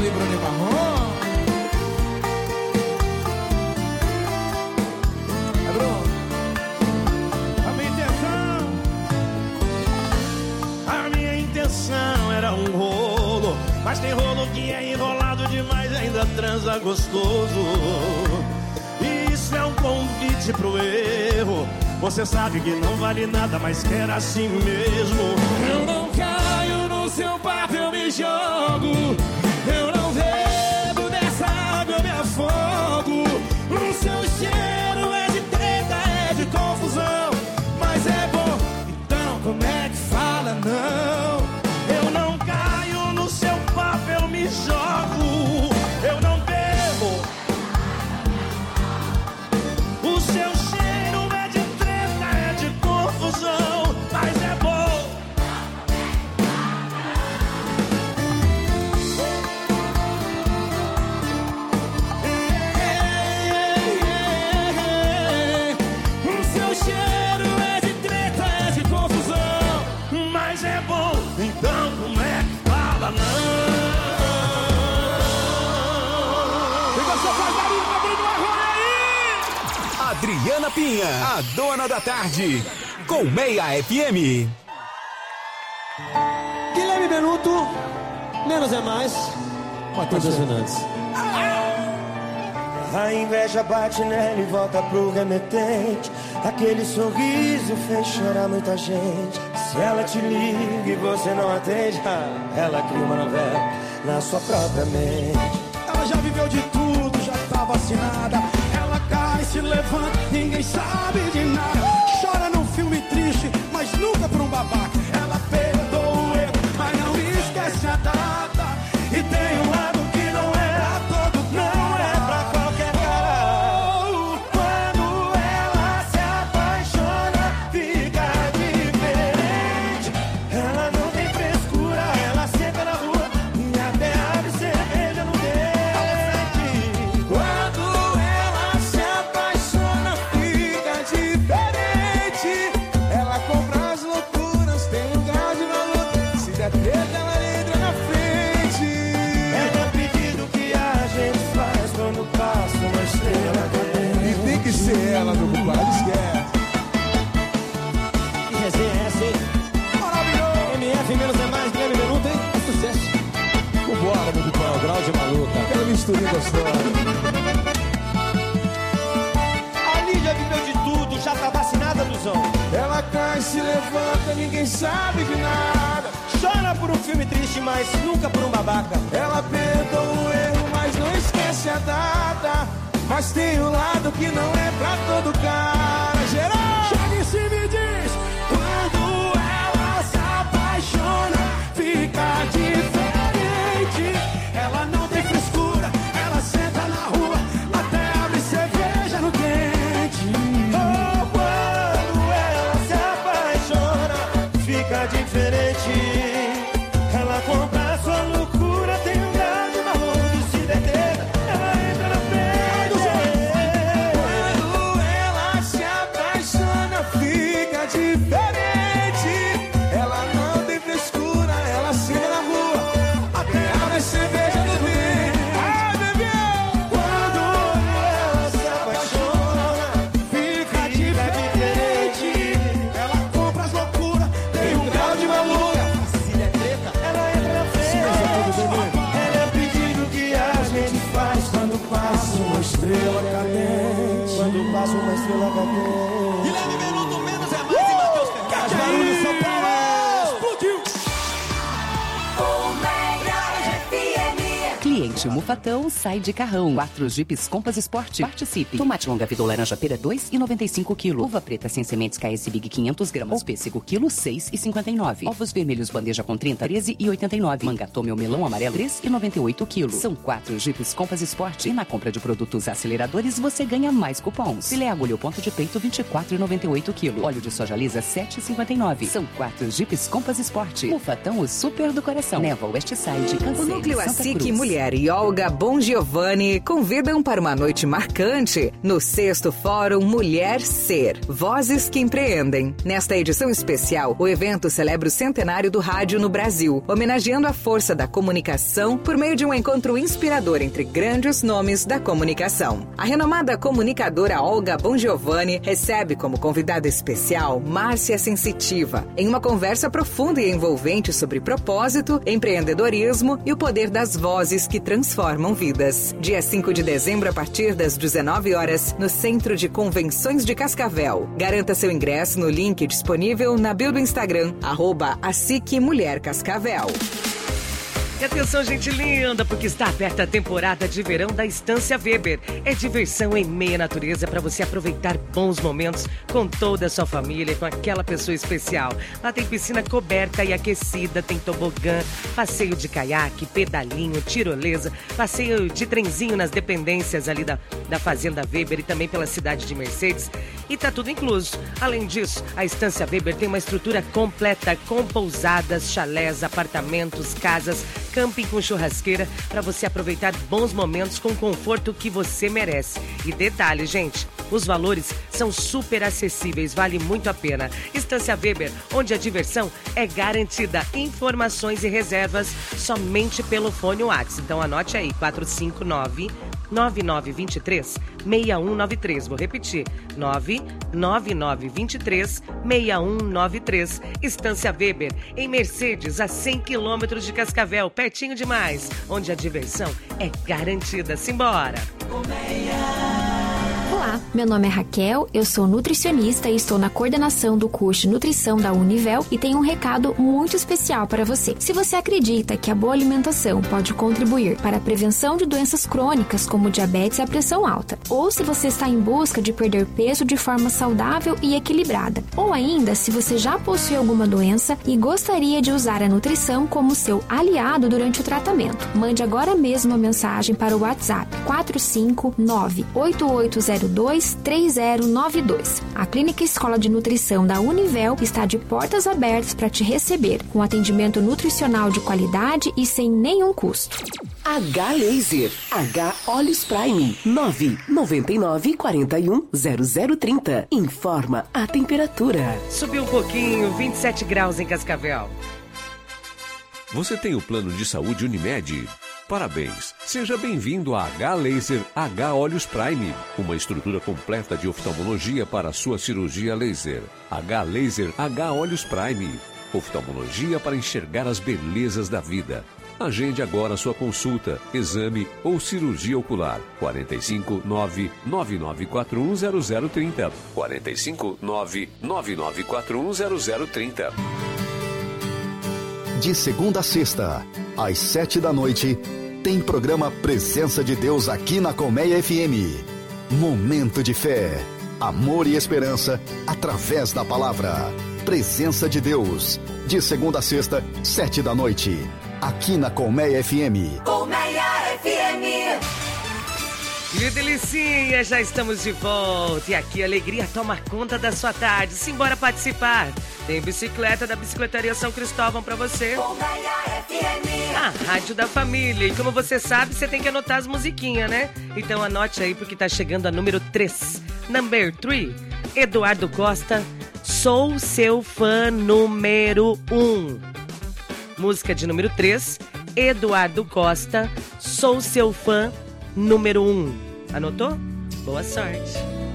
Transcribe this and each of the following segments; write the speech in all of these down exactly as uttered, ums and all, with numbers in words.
aí, Bruno Marrom. É, Bruno. A minha intenção, a minha intenção era um rolo, mas tem rolo que é enrolado demais, ainda transa gostoso. Isso é um convite pro erro. Você sabe que não vale nada, mas quer assim mesmo. Eu não caio no seu papo, eu me jogo. Eu não bebo dessa água, eu me afogo. O seu cheiro é de treta, é de confusão, mas é bom, então como é que fala não? Eu não caio no seu papo, eu me jogo. Eu não bebo. O seu cheiro é de treta, é de confusão, mas é bom. O seu cheiro é de treta, é de confusão, mas é bom, então como é que fala não? E você faz barulho pra Bruno Marrom aí! Adriana Pinha, a dona da tarde, com Meia F M. Guilherme Benuto, menos é mais. Matheus Fernandes. A inveja bate nela e volta pro remetente. Aquele sorriso fez chorar muita gente. Se ela te liga e você não atende, ela cria uma novela na sua própria mente. Ela já viveu de tudo, já tá vacinada. Ela cai, se levanta, ninguém sabe de nada. Chora num filme triste, mas nunca por um babaca. Ela perdoa o erro, mas não esquece a data. E tem um lado que não é pra todo, não é pra qualquer cara. Quando ela se apaixona, fica diferente. Ela não tem frescura, ela senta na rua e até abre cerveja no dente. Quando ela se apaixona, fica diferente. Ela compra as loucuras, tem um grau de valor. Se der treta, ela entra na frente. É o pedido que a gente faz quando passa uma estrela cadente. E tem que ser ela, meu compadre, esquece. Que resenha é essa, hein? Maravilhoso! M F menos é mais, Guilherme Benuto, hein? É sucesso. Vambora, meu compadre, o grau de maluca. Aquela misturinha gostosa. A Lídia viveu de tudo, já tá vacinada, Luzão. Ela cai, se levanta, ninguém sabe de nada. Chora por um filme triste, mas nunca por um babaca. Ela perdoa o erro, mas não esquece a data. Mas tem um lado que não é pra todo cara. Geral! Chega e me diz. Quando ela se apaixona, fica diferente. Ela não tem frescura, ela senta na rua, até abre cerveja no quente. Oh, quando ela se apaixona, fica diferente. Ela compra a sua loucura, tem um grau de valor. Se deter, ela entra na frente. Quando ela se apaixona, fica diferente. Ela não tem frescura, ela senta na rua, até abre cerveja no dente. Ai, bebê! Quando ela se apaixona, fica diferente. Ela compra as loucuras, tem um grau de valor. Se der treta, ela entra na frente. Ela é o pedido que a gente faz quando passa uma estrela cadente. Quando passa uma estrela cadente. Guilherme Benuto, menos é mais, e Matheus Fernandes. Barulho São Paulo! Explodiu! Cliente Mufatão sai de carrão. Quatro Jeeps Compass Sport. Participe. Tomate longa vida ou laranja pera dois reais e noventa e cinco quilo. Uva preta sem sementes K S Big quinhentos gramas. Pêssego quilo seis reais e cinquenta e nove. Ovos vermelhos bandeja com trinta, treze reais e oitenta e nove. Manga tome ou melão amarelo três reais e noventa e oito quilo. São quatro Jeeps Compass Sport. E na compra de produtos aceleradores você ganha mais cupons. Filé agulha ou ponto de peito vinte e quatro reais e noventa e oito quilo. Óleo de soja lisa sete reais e cinquenta e nove. São quatro Jeeps Compass Sport. Mufatão, o super do coração. Neva Westside, Canseiro, O Núcleo Santa ASIC Cruz. Mulher e e Olga Bongiovanni convidam para uma noite marcante no sexto Fórum Mulher Ser, Vozes que Empreendem. Nesta edição especial, o evento celebra o centenário do rádio no Brasil, homenageando a força da comunicação por meio de um encontro inspirador entre grandes nomes da comunicação. A renomada comunicadora Olga Bongiovanni recebe como convidada especial Márcia Sensitiva, em uma conversa profunda e envolvente sobre propósito, empreendedorismo e o poder das vozes que transformam vidas. Dia cinco de dezembro, a partir das dezenove horas, no Centro de Convenções de Cascavel. Garanta seu ingresso no link disponível na bio do Instagram, arroba A S I C Mulher Cascavel. E atenção, gente linda, porque está aberta a temporada de verão da Estância Weber. É diversão em meia natureza para você aproveitar bons momentos com toda a sua família, com aquela pessoa especial. Lá tem piscina coberta e aquecida, tem tobogã, passeio de caiaque, pedalinho, tirolesa, passeio de trenzinho nas dependências ali da, da Fazenda Weber e também pela cidade de Mercedes. E tá tudo incluso. Além disso, a Estância Weber tem uma estrutura completa com pousadas, chalés, apartamentos, casas, camping com churrasqueira para você aproveitar bons momentos com o conforto que você merece. E detalhe, gente, os valores são super acessíveis, vale muito a pena. Estância Weber, onde a diversão é garantida. Informações e reservas somente pelo fone WhatsApp. Então anote aí, quatro cinco nove, nove nove dois três, seis um nove três. Vou repetir, nove nove nove dois três, seis um nove três. Estância Weber, em Mercedes, a cem quilômetros de Cascavel, pertinho demais, onde a diversão é garantida. Simbora! Olá, meu nome é Raquel, eu sou nutricionista e estou na coordenação do curso de nutrição da Univel e tenho um recado muito especial para você. Se você acredita que a boa alimentação pode contribuir para a prevenção de doenças crônicas como diabetes e a pressão alta, ou se você está em busca de perder peso de forma saudável e equilibrada, ou ainda se você já possui alguma doença e gostaria de usar a nutrição como seu aliado durante o tratamento, mande agora mesmo uma mensagem para o WhatsApp quatro cinco nove, oito oito zero dois, três zero nove dois. A Clínica Escola de Nutrição da Univel está de portas abertas para te receber, com atendimento nutricional de qualidade e sem nenhum custo. H Laser, H Olhos Prime, nove nove nove, quatro um, zero zero três zero. Informa a temperatura. Subiu um pouquinho, vinte e sete graus em Cascavel. Você tem o plano de saúde Unimed? Parabéns! Seja bem-vindo a H Laser H Olhos Prime, uma estrutura completa de oftalmologia para a sua cirurgia laser. H Laser H Olhos Prime, oftalmologia para enxergar as belezas da vida. Agende agora sua consulta, exame ou cirurgia ocular. quatro cinco nove, nove nove quatro um, zero zero três zero. quatro cinco nove, nove nove quatro um, zero zero três zero. De segunda a sexta, às sete da noite, tem programa Presença de Deus aqui na Colmeia F M. Momento de fé, amor e esperança através da palavra. Presença de Deus, de segunda a sexta, sete da noite, aqui na Colmeia F M. Colmeia F M. Que delicinha, já estamos de volta e aqui a alegria toma conta da sua tarde. Simbora participar. Tem bicicleta da Bicicletaria São Cristóvão pra você. Colmeia F M. A rádio da família. E como você sabe, você tem que anotar as musiquinhas, né? Então anote aí porque tá chegando a número três. Number three. Eduardo Costa, Sou Seu Fã Número um. Música de número três. Eduardo Costa, Sou Seu Fã Número um. Anotou? Boa sorte.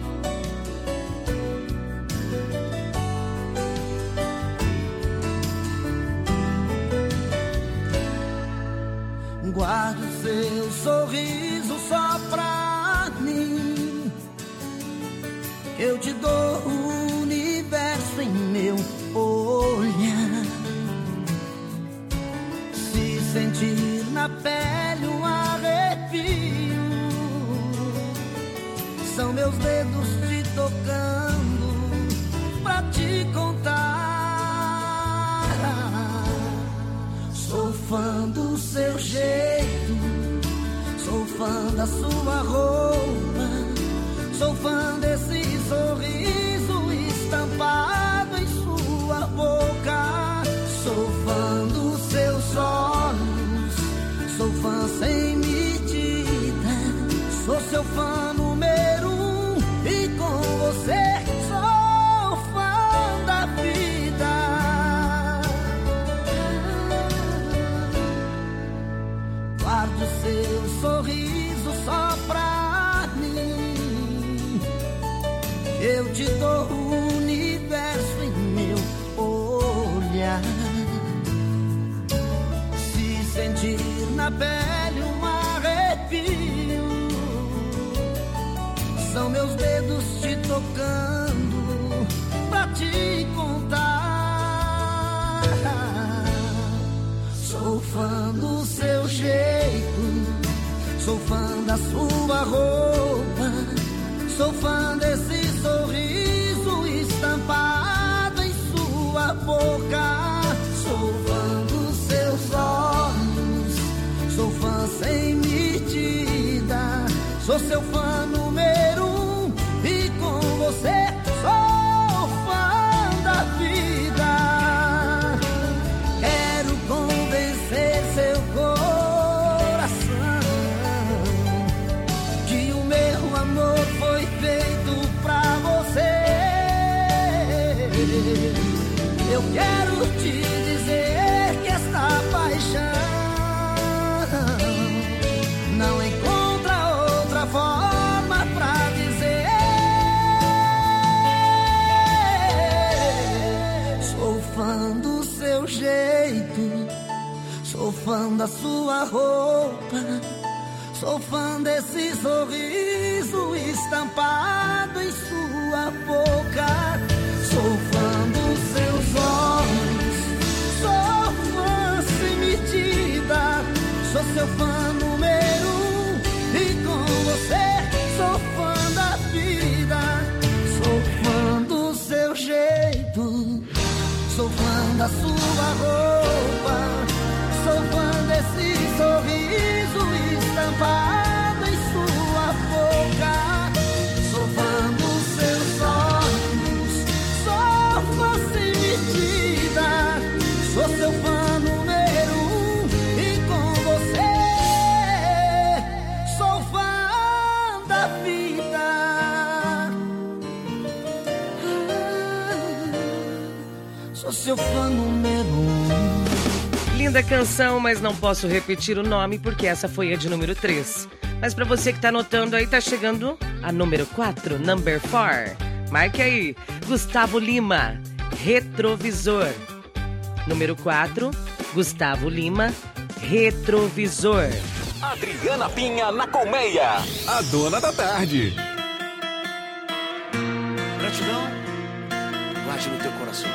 Guarde o seu sorriso só pra mim. Eu te dou o universo em meu olhar. Se sentir na pele um arrepio, são meus dedos te tocando pra te contar. Sou fã do seu jeito, sou fã da sua roupa, sou fã desse sorriso estampado em sua boca. Sou fã dos seus olhos, sou fã sem me seu fã número um e com você sou fã da vida. Guardo seu sorriso só pra mim. Eu te dou o universo em meu olhar. Se sentir na pele um arrepio, são meus dedos te tocando pra te contar. Sou fã do seu jeito, sou fã da sua roupa, sou fã desse sorriso estampado em sua boca. Sou fã dos seus olhos, sou fã sem medida, sou seu fã número um e com você sou fã da vida. Quero convencer seu coração que o meu amor foi feito pra você. Eu quero te dizer que esta paixão não encontra outra forma pra dizer. Sou fã do seu jeito, sou fã da sua roupa, sou fã desse sorriso estampado em sua boca. Sou fã dos seus olhos, sou fã sem medida, sou seu fã número um e com você sou fã da vida. Sou fã do seu jeito, sou fã da sua roupa, sou fã desse sorriso estampado em sua boca. Sou fã dos seus olhos, sou fã sem medida, sou seu fã número um e com você sou fã da vida. Sou seu fã número um. Linda canção, mas não posso repetir o nome porque essa foi a de número três. Mas pra você que tá anotando aí, tá chegando a número quatro, number four. Marque aí, Gustavo Lima, Retrovisor. Número quatro, Gustavo Lima, Retrovisor. Adriana Pinha na Colmeia, a dona da tarde. Gratidão, guarde no teu coração.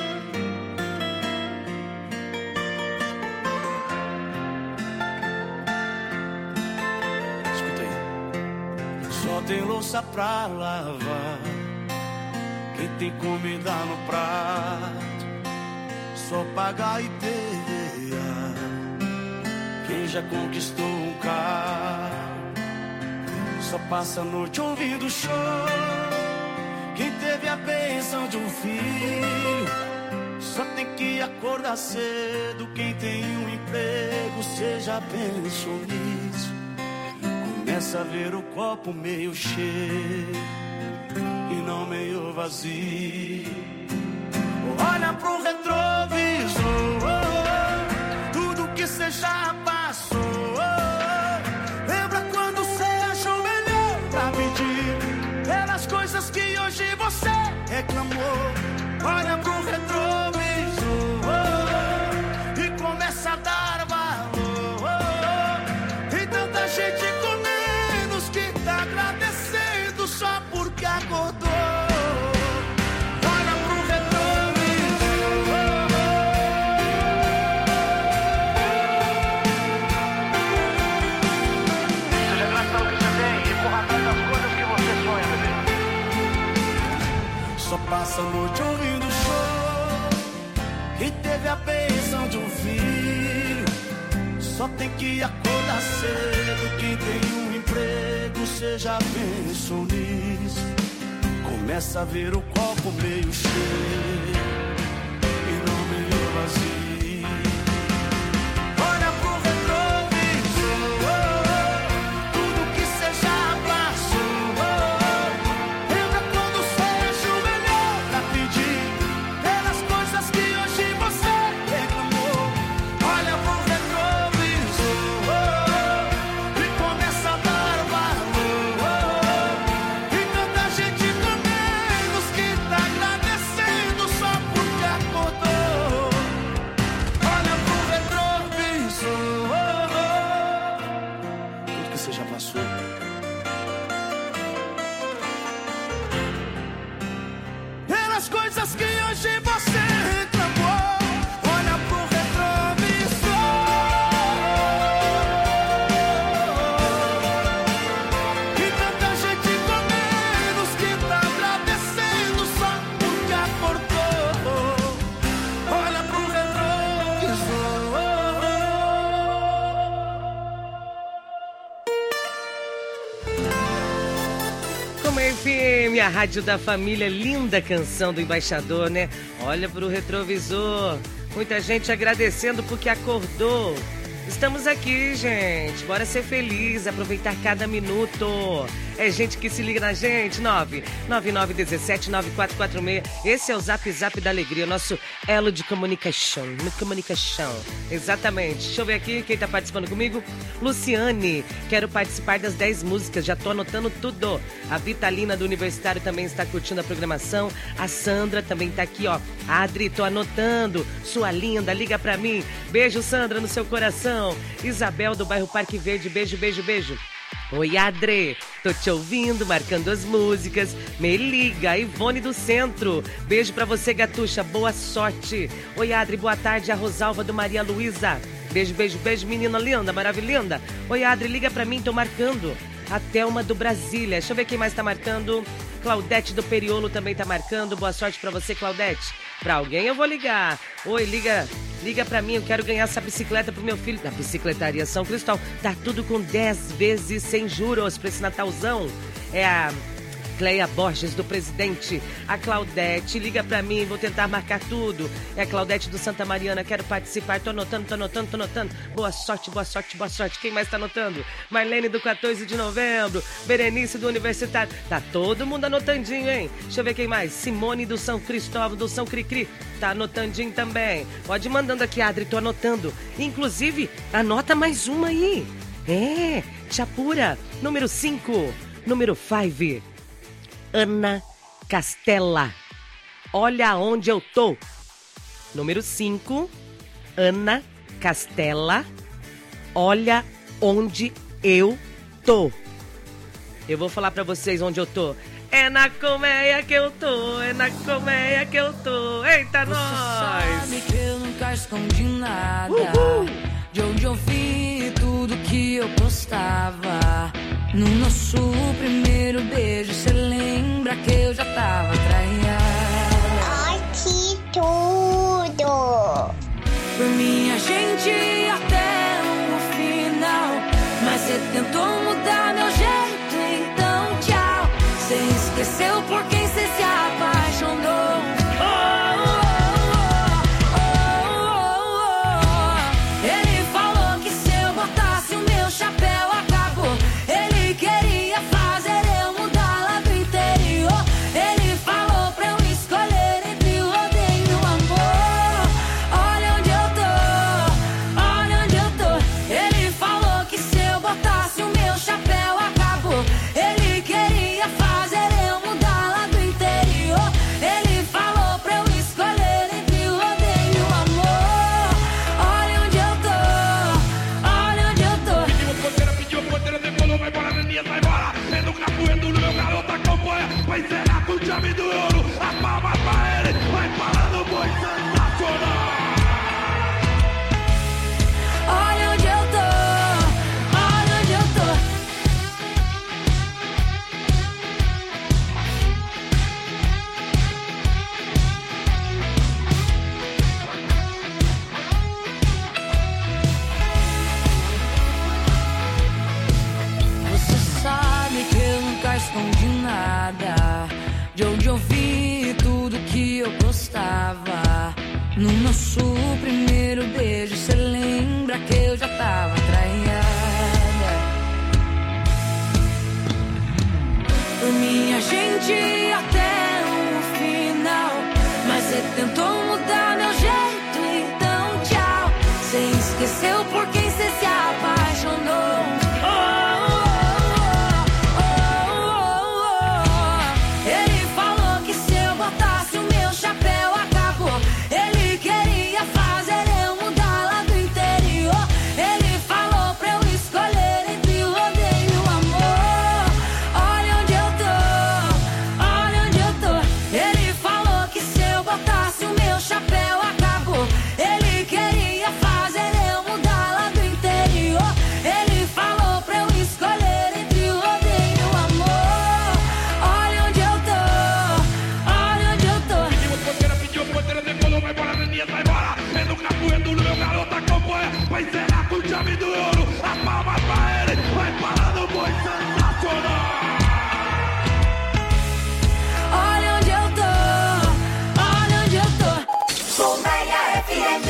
Escuta aí. Só tem louça pra lavar, quem tem comida no prato, só pagar I P V A, quem já conquistou um carro, só passa a noite ouvindo show, quem teve a bênção de um filho, só tem que acordar cedo, quem tem um emprego, seja pensou nisso, começa a ver o copo meio cheio e não meio vazio. Olha pro retrovisor, tudo que cê já passou. Lembra quando cê achou melhor pra pedir pelas coisas que hoje você reclamou. Olha pro retrovisor e começa a dar valor. Tem tanta gente com menos que tá agradecendo só porque acordou. Só passa a noite ouvindo show, quem teve a bênção de um filho, só tem que acordar cedo, quem tem um emprego, seja pensou nisso, começa a ver o copo meio cheio e não meio vazio. Olha pro retrovisor, tudo que cê já passou. coisas que hoje você reclamou. Olha pro retrovisor. E tanta gente com menos que tá agradecendo só porque acordou. Olha pro retrovisor. Como é F M, a rádio da família, linda canção do Embaixador, né? Olha pro retrovisor, muita gente agradecendo porque acordou. Estamos aqui, gente, bora ser feliz, aproveitar cada minuto. É gente que se liga na gente, nove nove nove um sete nove quatro quatro seis. Esse é o Zap Zap da Alegria, nosso elo de comunicação. Comunicação, exatamente. Deixa eu ver aqui quem tá participando comigo. Luciane, quero participar das dez músicas, já tô anotando tudo. A Vitalina do Universitário também está curtindo a programação. A Sandra também tá aqui, ó. Adri, tô anotando. Sua linda, liga pra mim. Beijo, Sandra, no seu coração. Isabel do bairro Parque Verde, beijo, beijo, beijo. Oi, Adri, tô te ouvindo, marcando as músicas. Me liga, Ivone do Centro. Beijo pra você, gatucha, boa sorte. Oi, Adri, boa tarde, a Rosalva do Maria Luísa. Beijo, beijo, beijo, menina linda, maravilhosa. Oi, Adri, liga pra mim, tô marcando. A Thelma do Brasília, deixa eu ver quem mais tá marcando. Claudete do Periolo também tá marcando. Boa sorte pra você, Claudete. Pra alguém eu vou ligar. Oi, liga, liga pra mim, eu quero ganhar essa bicicleta pro meu filho. Da Bicicletaria São Cristóvão. Tá tudo com dez vezes sem juros pra esse Natalzão. É a Cleia Borges do Presidente. A Claudete, liga pra mim, vou tentar marcar tudo. É a Claudete do Santa Mariana, quero participar. Tô anotando, tô anotando, tô anotando. Boa sorte, boa sorte, boa sorte. Quem mais tá anotando? Marlene do quatorze de novembro. Berenice do Universitário. Tá todo mundo anotandinho, hein? Deixa eu ver quem mais. Simone do São Cristóvão, do São Cricri. Tá anotandinho também. Pode ir mandando aqui, Adri, tô anotando. Inclusive, anota mais uma aí. É, Chapura, número cinco. Número cinco. Ana Castela. Olha onde eu tô. Número cinco. Ana Castela. Olha onde eu tô. Eu vou falar pra vocês onde eu tô. É na colmeia que eu tô. É na colmeia que eu tô. Eita, você nós! Sabe que eu nunca escondi nada. Uhul. De onde eu vi tudo que eu postava. No nosso primeiro beijo, cê lembra que eu já tava traída? Ai, que tudo! Por mim a gente ia até o final. Mas cê tentou mudar meu jeito, então tchau. Cê esqueceu por quem cê se apaixonou. Oh, oh, oh, oh, oh. Ele falou que se eu botasse o meu chapéu acabou. Ele queria fazer eu mudar lá do interior. Ele falou pra eu escolher entre o odeio e o amor. Olha onde eu tô, olha onde eu tô. Ele falou que se eu botasse o meu chapéu acabou. Ele queria fazer eu mudar lá do interior. Ele falou pra eu escolher entre o odeio e o amor. Olha onde eu tô, olha onde eu tô. Pediu ponteira, pediu ponteira, decolou, vai embora, Daniel, vai embora. Sendo capoeiro no meu garoto acompanha. Vai zerar com o chave do ouro. A palma pra ele, vai parando o boi sensacional. Olha onde eu tô, olha onde eu tô. Você sabe que eu nunca escondi nada. De onde eu vi tudo que eu postava. No nosso primeiro beijo, cê lembra que eu já tava traída? Por mim a gente ia até o final. Mas cê tentou mudar meu jeito, então tchau. Cê esqueceu por quem cê se apaixonou. Oh, oh, oh, oh, oh, oh. Ele falou que se eu botasse o meu chapéu acabou. Ele queria fazer eu mudar lá do interior. Ele falou pra eu escolher entre o odeio e o amor. Olha onde eu tô, duro, meu garoto acompanha. Vai encerrar com o chave do ouro. A palma pra ele, vai parando o boi sensacional. Olha onde eu tô, olha onde eu tô. Colmeia F M.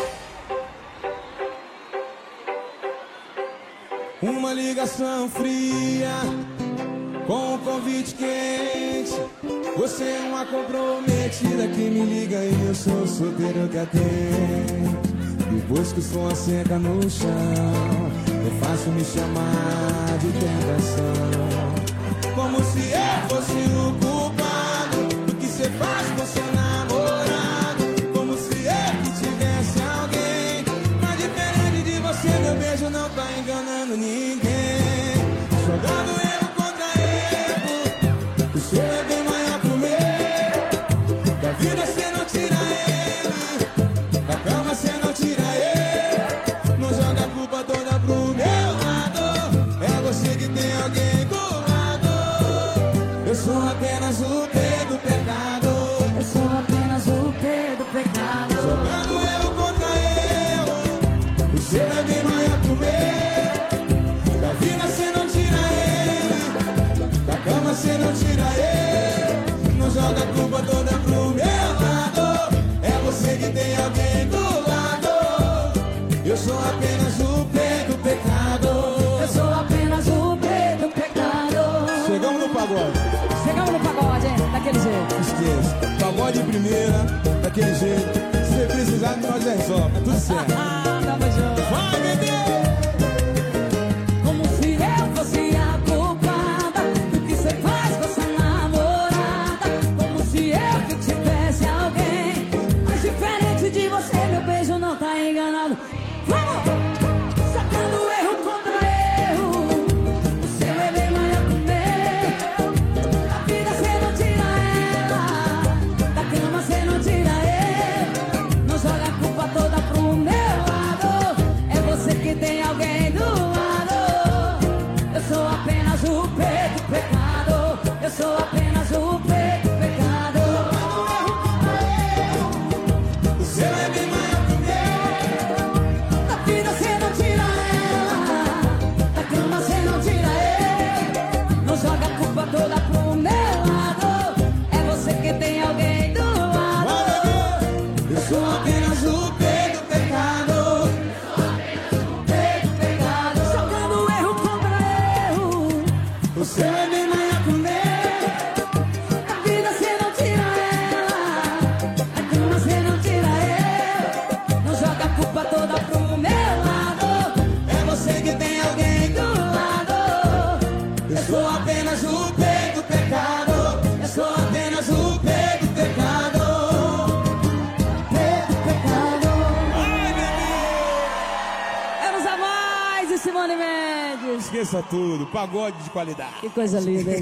Uma ligação fria com um convite quente. Você é uma comprometida que me liga e eu sou o solteiro que atende. Depois que o som seca no chão, é fácil me chamar de tentação. Como se eu fosse o culpado do que você faz com seu namorado. Como se eu que tivesse alguém. Mas diferente de você, meu beijo não tá enganando ninguém. Jogando erro contra erro, o seu é bem maior que o meu. Da vida você não tira ele, da cama você não tira ele. Não joga a culpa toda pro meu lado. É você que tem alguém do lado. Eu sou apenas o P do pecado. Eu sou apenas o P do pecado. Jogando erro contra erro, o seu é bem maior que o meu. Da vida você não tira ele, da cama você não tira ele. Não joga a culpa toda pro meu lado. É você que tem alguém do lado. Eu sou apenas o P do pecado. Eu sou apenas o P do pecado. Chegamos no pagode. Chegamos no pagode, hein? Daquele jeito. Esqueça. Pagode de primeira, daquele jeito. Se você precisar, nós já resolve. Tá tudo certo. Ah, tamo junto. Vai, bebê! Como se eu fosse a culpada do que você faz com essa namorada. Como se eu que tivesse alguém. Mas diferente de você, meu beijo não tá enganado. Vamos! Sacando erro contra erro. O seu é bem maior que o meu. Da vida você não tira ela, da cama você não tira ele. Não joga a culpa toda pro meu lado. É você que tem alguém do lado. Eu sou apenas o P do pecado. Eu sou apenas o P do pecado. O seu é bem maior que o meu. Da vida você não tira ela, da cama você não tira ele. Não joga a culpa toda pro meu lado. É você que tem alguém do lado. Eu sou apenas o P do pecado. P do pecado. Jogando erro contra erro. O seu é bem maior que o meu. Da vida você não tira ela, da cama você não tira ele. Não joga a culpa toda pro meu lado. É você que tem alguém do lado. Eu sou apenas o P do pecado. Eu sou apenas o P do pecado. P do pecado. Ai, bebê! Menos a mais e Simone Mendes. Esqueça tudo. Pagode de qualidade. Que coisa linda, hein?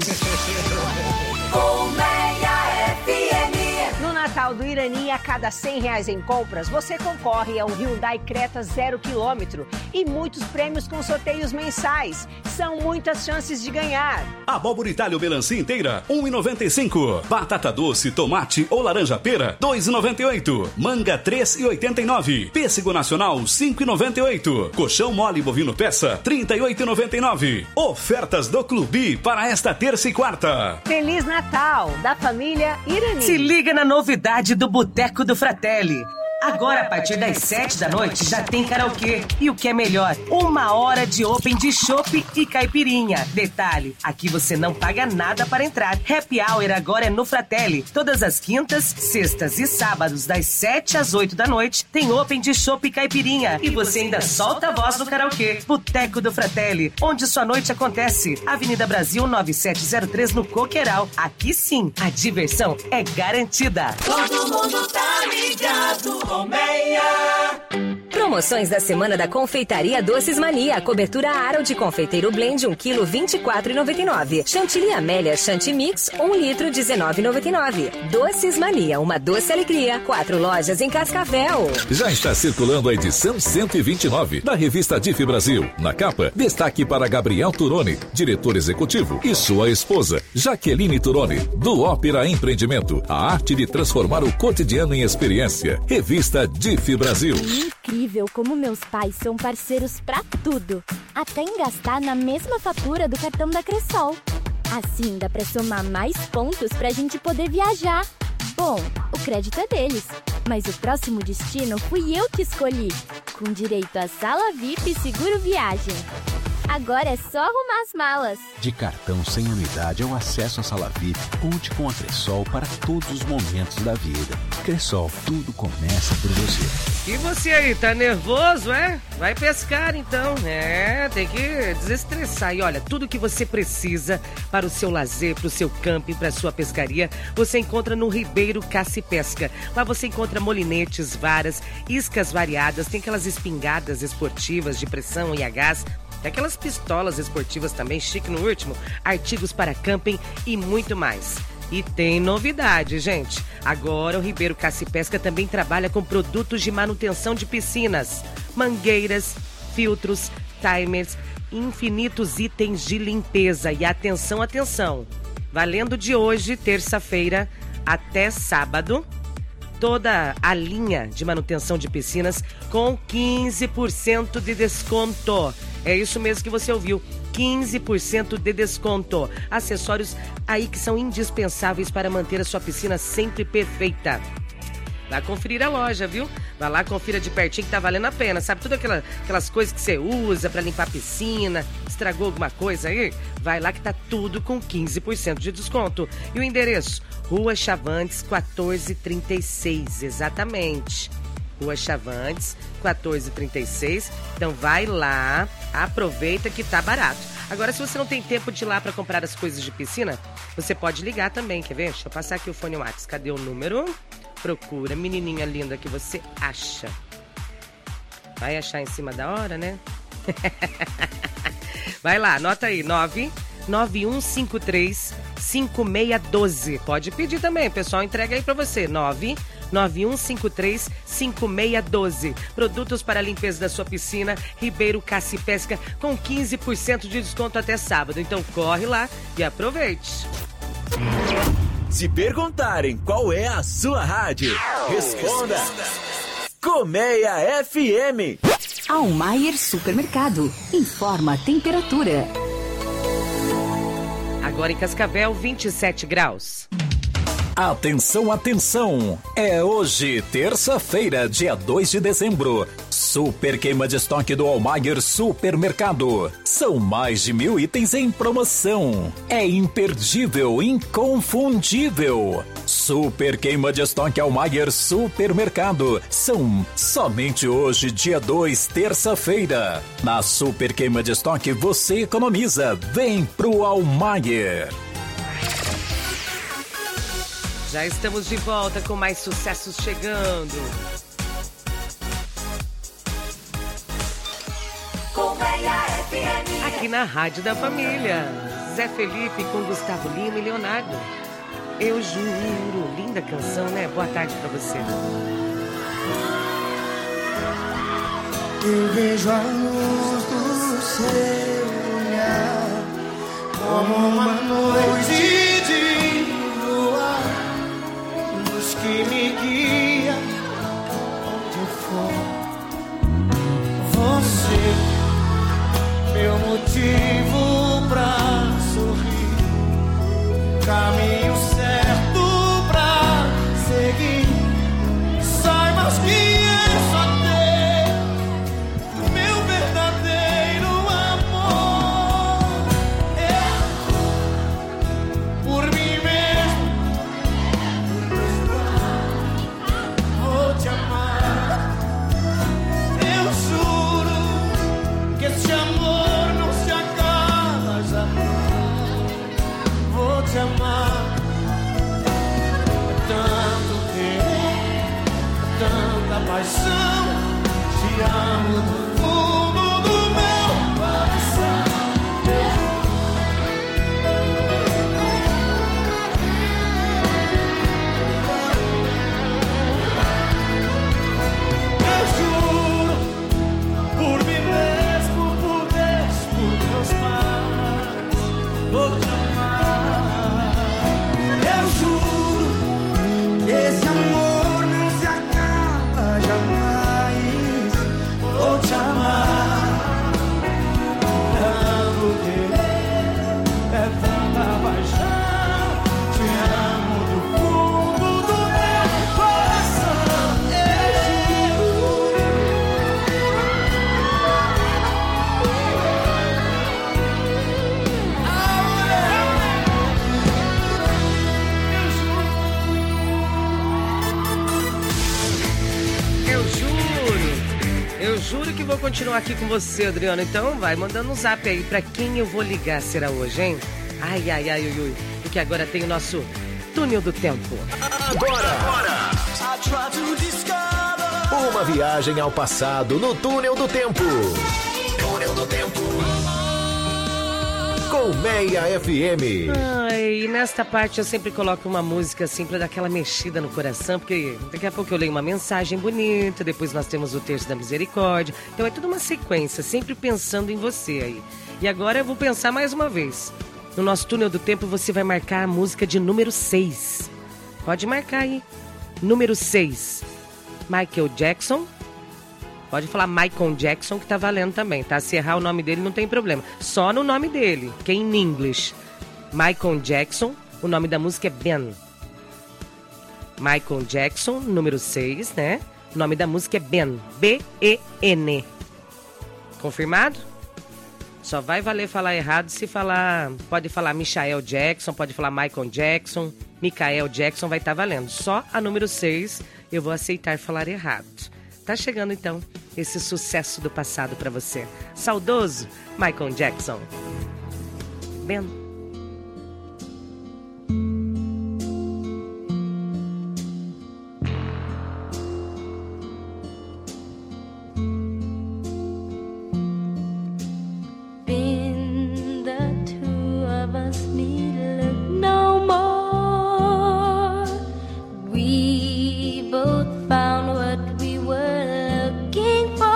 Colmeia F M. No Natal do Irani, a cada cem reais em compras, você concorre a um Hyundai Creta zero quilômetro e muitos prêmios com sorteios mensais. São muitas chances de ganhar. Abóbora Itália ou melancia inteira, um real e noventa e cinco centavos. Batata doce, tomate ou laranja pera, dois reais e noventa e oito centavos. Manga, três reais e oitenta e nove centavos. Pêssego nacional, cinco reais e noventa e oito centavos. Colchão mole bovino peça, trinta e oito reais e noventa e nove centavos. Ofertas do Clube para esta terça e quarta. Feliz Natal, da família Irani. Se liga na novidade do Boteco do Fratelli. Agora, a partir das sete da noite, já tem karaokê. E o que é melhor, uma hora de open de chopp e caipirinha. Detalhe, aqui você não paga nada para entrar. Happy Hour agora é no Fratelli. Todas as quintas, sextas e sábados, das sete às oito da noite, tem open de chopp e caipirinha. E você ainda solta a voz no karaokê. Boteco do Fratelli, onde sua noite acontece. Avenida Brasil nove sete zero três, no Coqueiral. Aqui sim, a diversão é garantida. Todo mundo tá ligado. Colmeia. Promoções da semana da Confeitaria Doces Mania. Cobertura Harold Confeiteiro Blend um quilo vinte e quatro reais e noventa e nove centavos. Chantilly Amélia Chantilly Mix um litro dezenove reais e noventa e nove centavos. Doces Mania, uma doce alegria. Quatro lojas em Cascavel. Já está circulando a edição cento e vinte e nove da revista D I F Brasil. Na capa, destaque para Gabriel Turoni, diretor executivo, e sua esposa, Jaqueline Turoni, do Ópera Empreendimento. A arte de transformar o cotidiano em experiência. Revista D I F Brasil. incrível como meus pais são parceiros pra tudo, até em gastar na mesma fatura do cartão da Cressol. Assim dá pra somar mais pontos pra gente poder viajar. Bom, o crédito é deles, mas o próximo destino fui eu que escolhi, com direito a sala V I P e seguro viagem. Agora é só arrumar as malas. De cartão sem anuidade ao acesso à sala V I P, conte com a Cressol para todos os momentos da vida. Cressol, tudo começa por você. E você aí, tá nervoso, é? Vai pescar então, é, tem que desestressar. E olha, tudo que você precisa para o seu lazer, para o seu camping, para a sua pescaria, você encontra no Ribeiro Caça e Pesca. Lá você encontra molinetes, varas, iscas variadas, tem aquelas espingardas esportivas de pressão e a gás, aquelas pistolas esportivas também, chique no último, artigos para camping e muito mais. E tem novidade, gente. Agora o Ribeiro Caça e Pesca também trabalha com produtos de manutenção de piscinas, mangueiras, filtros, timers, infinitos itens de limpeza. E atenção, atenção, valendo de hoje, terça-feira, até sábado, toda a linha de manutenção de piscinas com quinze por cento de desconto. É isso mesmo que você ouviu, quinze por cento de desconto. Acessórios aí que são indispensáveis para manter a sua piscina sempre perfeita. Vai conferir a loja, viu? Vai lá, confira de pertinho que tá valendo a pena. Sabe, tudo aquela, aquelas coisas que você usa para limpar a piscina, estragou alguma coisa aí? Vai lá que tá tudo com quinze por cento de desconto. E o endereço? Rua Chavantes, quatorze trinta e seis, exatamente. Rua Chavantes, quatorze trinta e seis. Então vai lá, aproveita que tá barato. Agora, se você não tem tempo de ir lá para comprar as coisas de piscina, você pode ligar também, quer ver? Deixa eu passar aqui o fone WhatsApp. Cadê o número? Procura, menininha linda que você acha. Vai achar em cima da hora, né? Vai lá, anota aí, nove nove um cinco três cinco seis um dois. Pode pedir também, o pessoal entrega aí pra você, nove nove um cinco três cinco seis um dois. Produtos para a limpeza da sua piscina, Ribeiro Caça e Pesca, com quinze por cento de desconto até sábado. Então corre lá e aproveite. Se perguntarem qual é a sua rádio, responda Colmeia F M. Almayer Supermercado. Informa a temperatura. Agora em Cascavel, vinte e sete graus. Atenção, atenção! É hoje, terça-feira, dia dois de dezembro. Super queima de estoque do Almayer Supermercado. São mais de mil itens em promoção. É imperdível, inconfundível. Super queima de estoque Almayer Supermercado. São somente hoje, dia dois, terça-feira. Na super queima de estoque você economiza. Vem pro Almayer. Já estamos de volta com mais sucessos chegando. Colmeia F M. Aqui na Rádio da Família. Zé Felipe com Gustavo Lima e Leonardo. Eu juro. Linda canção, né? Boa tarde pra você. Eu vejo a luz do seu olhar como uma noite de lua, luz que me guia onde eu for. Você, meu motivo pra sorrir, caminho certo pra seguir. Saibas que é só ter meu verdadeiro amor. Eu, por mim mesmo, vou te amar. Eu juro que esse amor não se acaba jamais. Vou te amar. Tanto querer, tanta paixão. Te amo do fundo do meu coração. Eu juro, por mim mesmo, por Deus, por meus pais, vou te amar. Eu juro, esse amor não se acaba jamais. eu juro. Eu juro que vou continuar aqui com você, Adriano. Então vai mandando um zap aí. Pra quem eu vou ligar será hoje, hein? Ai, ai, ai, ui, ui. Porque agora tem o nosso Túnel do Tempo. Agora, agora. Uma viagem ao passado no Túnel do Tempo. Túnel do Tempo. Colmeia F M. Ai, e nesta parte eu sempre coloco uma música assim pra dar aquela mexida no coração, porque daqui a pouco eu leio uma mensagem bonita, depois nós temos o Terço da Misericórdia. Então é tudo uma sequência, sempre pensando em você aí. E agora eu vou pensar mais uma vez. No nosso Túnel do Tempo você vai marcar a música de número seis. Pode marcar aí. Número seis. Michael Jackson. Pode falar Michael Jackson que tá valendo também, tá? Se errar o nome dele não tem problema. Só no nome dele, que é em inglês. Michael Jackson, o nome da música é Ben. Michael Jackson, número seis, né? O nome da música é Ben. B E N. Confirmado? Só vai valer falar errado se falar... Pode falar Michael Jackson, pode falar Michael Jackson. Michael Jackson vai estar valendo. Só a número seis eu vou aceitar falar errado. Tá chegando então esse sucesso do passado pra você. Saudoso Michael Jackson. Ben. Been the two of us need look no more. We both found what we were looking for.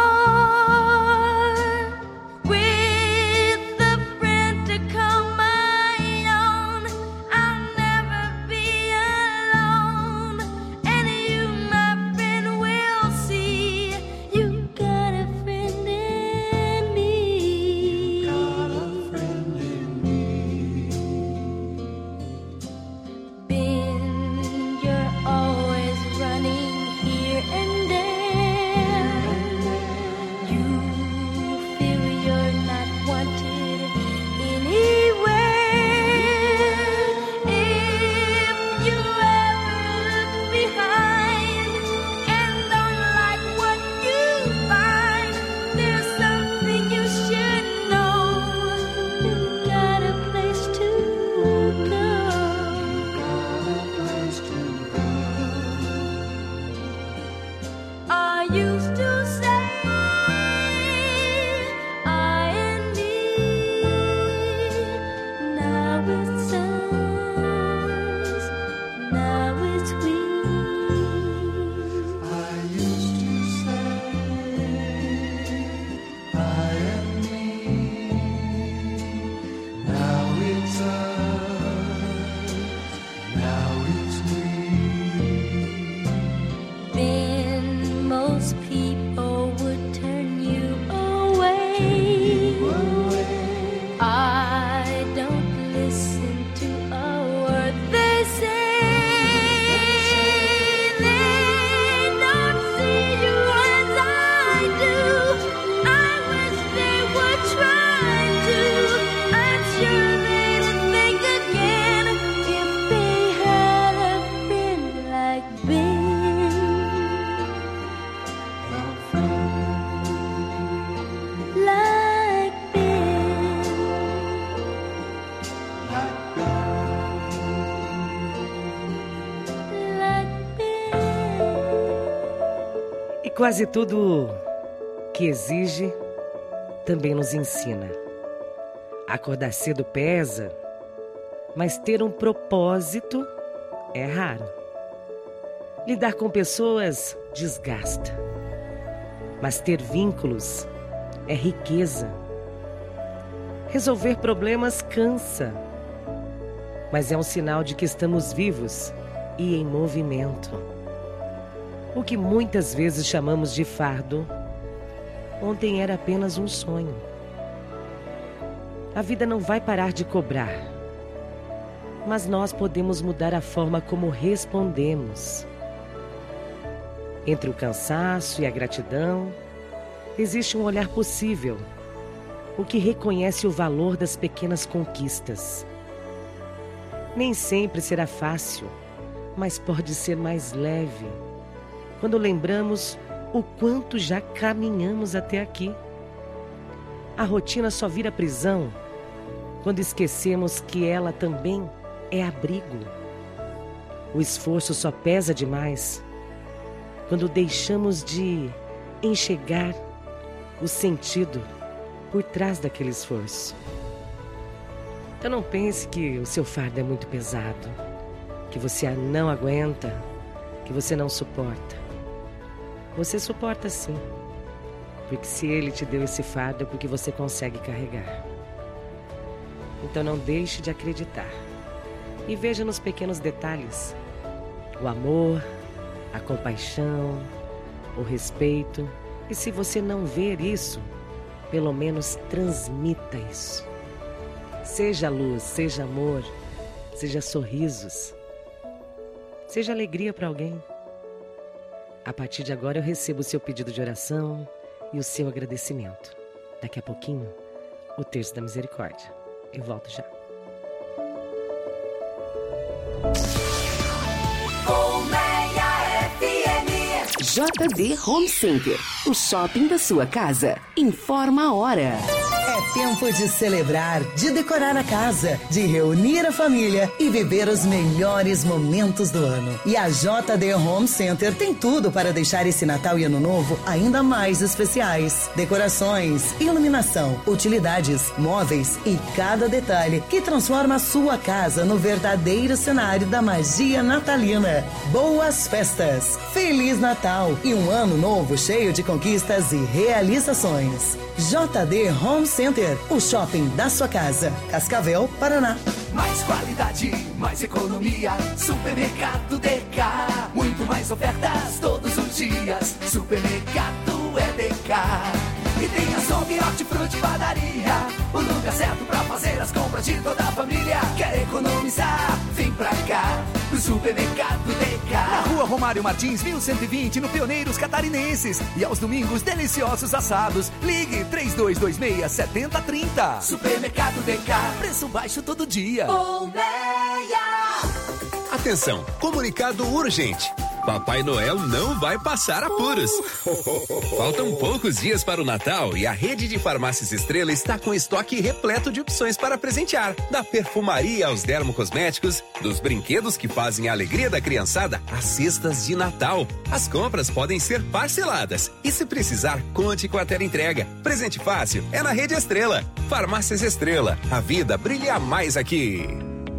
With a friend to call my own, I'll never be alone. And you, my friend, will see you got a friend in me. Got a friend in me. Ben, you're always running here and there. You feel you're not wanted anywhere. If you ever look behind and don't like what you find, there's something you should know. You got a place to go. I used to say I and me. Now it's us, now it's we. I used to say I and me. Now it's us, now it's we. Then most people would turn you away. I don't listen to a word they say. They don't see you as I do. I wish they would try to. I'm sure they'd think again if they had a friend like Ben. Like Ben. Like Ben. E quase tudo que exige também nos ensina. Acordar cedo pesa, mas ter um propósito é raro. Lidar com pessoas desgasta, mas ter vínculos é riqueza. Resolver problemas cansa, mas é um sinal de que estamos vivos e em movimento. O que muitas vezes chamamos de fardo, ontem era apenas um sonho. A vida não vai parar de cobrar, mas nós podemos mudar a forma como respondemos. Entre o cansaço e a gratidão, existe um olhar possível, o que reconhece o valor das pequenas conquistas. Nem sempre será fácil, mas pode ser mais leve quando lembramos o quanto já caminhamos até aqui. A rotina só vira prisão quando esquecemos que ela também é abrigo. O esforço só pesa demais quando deixamos de enxergar o sentido por trás daquele esforço. Então não pense que o seu fardo é muito pesado, que você não aguenta, que você não suporta. Você suporta sim, porque se ele te deu esse fardo é porque você consegue carregar. Então não deixe de acreditar e veja nos pequenos detalhes o amor, a compaixão, o respeito. E se você não ver isso, pelo menos transmita isso. Seja luz, seja amor, seja sorrisos, seja alegria para alguém. A partir de agora eu recebo o seu pedido de oração e o seu agradecimento. Daqui a pouquinho, o Terço da Misericórdia. Eu volto já. J D Home Center, o shopping da sua casa. Informa a hora. É tempo de celebrar, de decorar a casa, de reunir a família e viver os melhores momentos do ano. E a J D Home Center tem tudo para deixar esse Natal e Ano Novo ainda mais especiais. Decorações, iluminação, utilidades, móveis e cada detalhe que transforma a sua casa no verdadeiro cenário da magia natalina. Boas festas, Feliz Natal e um ano novo cheio de conquistas e realizações. J D Home Center, o shopping da sua casa. Cascavel, Paraná. Mais qualidade, mais economia. Supermercado D K. Muito mais ofertas todos os dias. Supermercado é D K. E tem açougue, hortifruti, padaria. O lugar certo pra fazer as compras de toda a família. Quer economizar? Vem pra cá, pro Supermercado D K. Na Rua Romário Martins, mil cento e vinte, no Pioneiros Catarinenses. E aos domingos, deliciosos assados. Ligue três dois dois seis, sete zero três zero. Supermercado D K. Preço baixo todo dia. Atenção, comunicado urgente. Papai Noel não vai passar apuros. Faltam poucos dias para o Natal e a rede de farmácias Estrela está com estoque repleto de opções para presentear. Da perfumaria aos dermocosméticos, dos brinquedos que fazem a alegria da criançada às cestas de Natal. As compras podem ser parceladas e, se precisar, conte com a teleentrega. Presente fácil é na rede Estrela. Farmácias Estrela, a vida brilha mais aqui.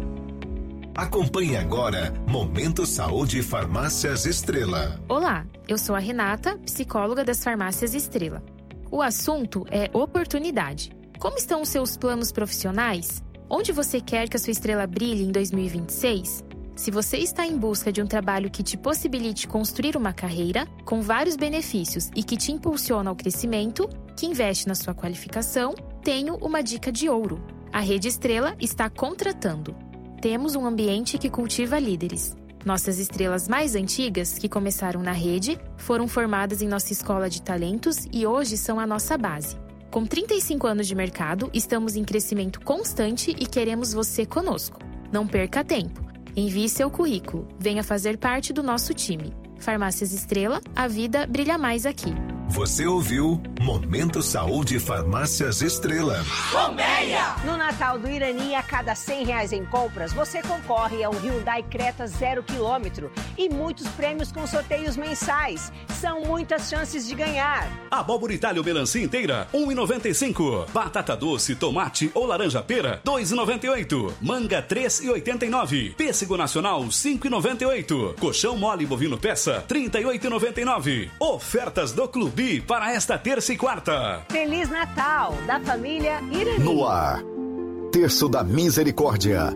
Acompanhe agora Momento Saúde Farmácias Estrela. Olá, eu sou a Renata, psicóloga das Farmácias Estrela. O assunto é oportunidade. Como estão os seus planos profissionais? Onde você quer que a sua estrela brilhe em dois mil e vinte e seis? Se você está em busca de um trabalho que te possibilite construir uma carreira, com vários benefícios e que te impulsiona ao crescimento, que investe na sua qualificação, tenho uma dica de ouro. A Rede Estrela está contratando. Temos um ambiente que cultiva líderes. Nossas estrelas mais antigas, que começaram na rede, foram formadas em nossa escola de talentos e hoje são a nossa base. Com trinta e cinco anos de mercado, estamos em crescimento constante e queremos você conosco. Não perca tempo. Envie seu currículo. Venha fazer parte do nosso time. Farmácias Estrela, a vida brilha mais aqui. Você ouviu Momento Saúde Farmácias Estrela. Colmeia! No Natal do Irani, a cada cem reais em compras, você concorre a um Hyundai Creta zero quilômetro e muitos prêmios com sorteios mensais. São muitas chances de ganhar. Abóbora Itália ou melancia inteira, um real e noventa e cinco centavos. Batata doce, tomate ou laranja pera, dois reais e noventa e oito centavos. Manga, três reais e oitenta e nove centavos. Pêssego nacional, cinco reais e noventa e oito centavos. Colchão mole bovino peça, trinta e oito reais e noventa e nove centavos. Ofertas do Clube para esta terça e quarta. Feliz Natal da família Irani. No ar, Terço da Misericórdia.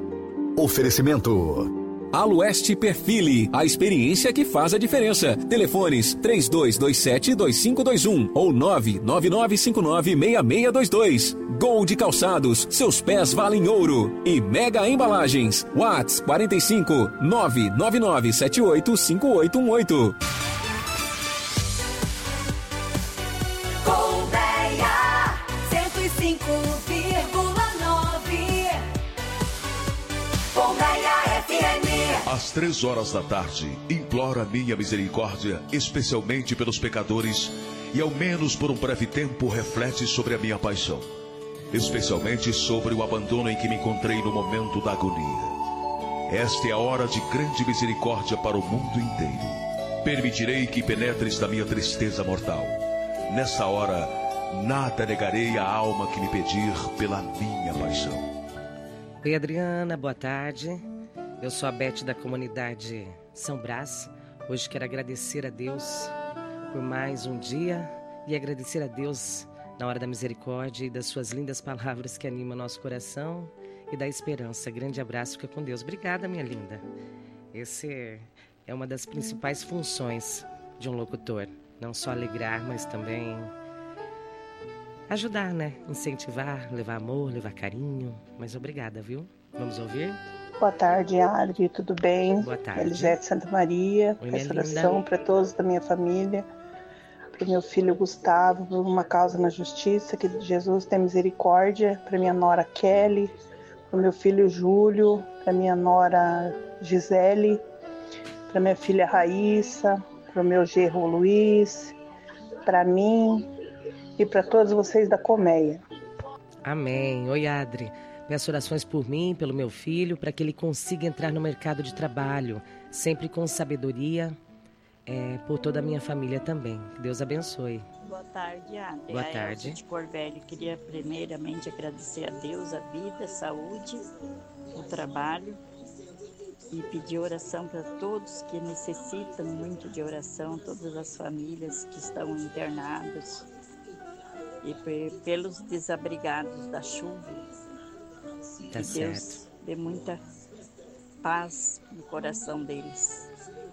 Oferecimento Alueste Perfile, a experiência que faz a diferença. Telefones três dois dois sete, dois cinco dois um ou nove nove nove cinco nove, seis seis dois dois. Gold Calçados, seus pés valem ouro. E Mega Embalagens, WhatsApp quarenta e cinco, nove nove nove sete oito cinco oito um oito. Às três horas da tarde, imploro a minha misericórdia, especialmente pelos pecadores, e ao menos por um breve tempo reflete sobre a minha paixão, especialmente sobre o abandono em que me encontrei no momento da agonia. Esta é a hora de grande misericórdia para o mundo inteiro. Permitirei que penetres da minha tristeza mortal. Nessa hora, nada negarei à alma que me pedir pela minha paixão. Oi, Adriana, boa tarde. Eu sou a Beth da comunidade São Brás. Hoje quero agradecer a Deus por mais um dia e agradecer a Deus na hora da misericórdia e das suas lindas palavras que animam nosso coração e da esperança. Grande abraço, fica com Deus. Obrigada, minha linda. Esse é uma das principais funções de um locutor. Não só alegrar, mas também ajudar, né? Incentivar, levar amor, levar carinho. Mas obrigada, viu? Vamos ouvir? Boa tarde, Adri, tudo bem? Boa tarde. Elisete Santa Maria, Oi, peço oração para todos da minha família, para o meu filho Gustavo, por uma causa na justiça, que Jesus tenha misericórdia, para minha nora Kelly, para o meu filho Júlio, para minha nora Gisele, para minha filha Raíssa, para o meu genro Luiz, para mim e para todos vocês da Colmeia. Amém. Oi, Adri. Peço orações por mim, pelo meu filho, para que ele consiga entrar no mercado de trabalho, sempre com sabedoria, é, por toda a minha família também. Que Deus abençoe. Boa tarde, Adri. Boa a tarde. Elza de Porvelho. Queria primeiramente agradecer a Deus, a vida, a saúde, o trabalho e pedir oração para todos que necessitam muito de oração, todas as famílias que estão internadas e pelos desabrigados da chuva. Tá que Deus certo. dê muita paz no coração deles.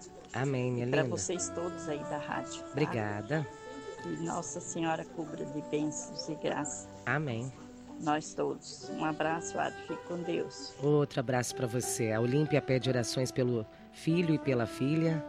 Amém, minha Para linda. vocês todos aí da rádio. Tá? Obrigada. Que Nossa Senhora cubra de bênçãos e graças. Amém. Nós todos. Um abraço, Adri. Fique com Deus. Outro abraço para você. A Olímpia pede orações pelo filho e pela filha.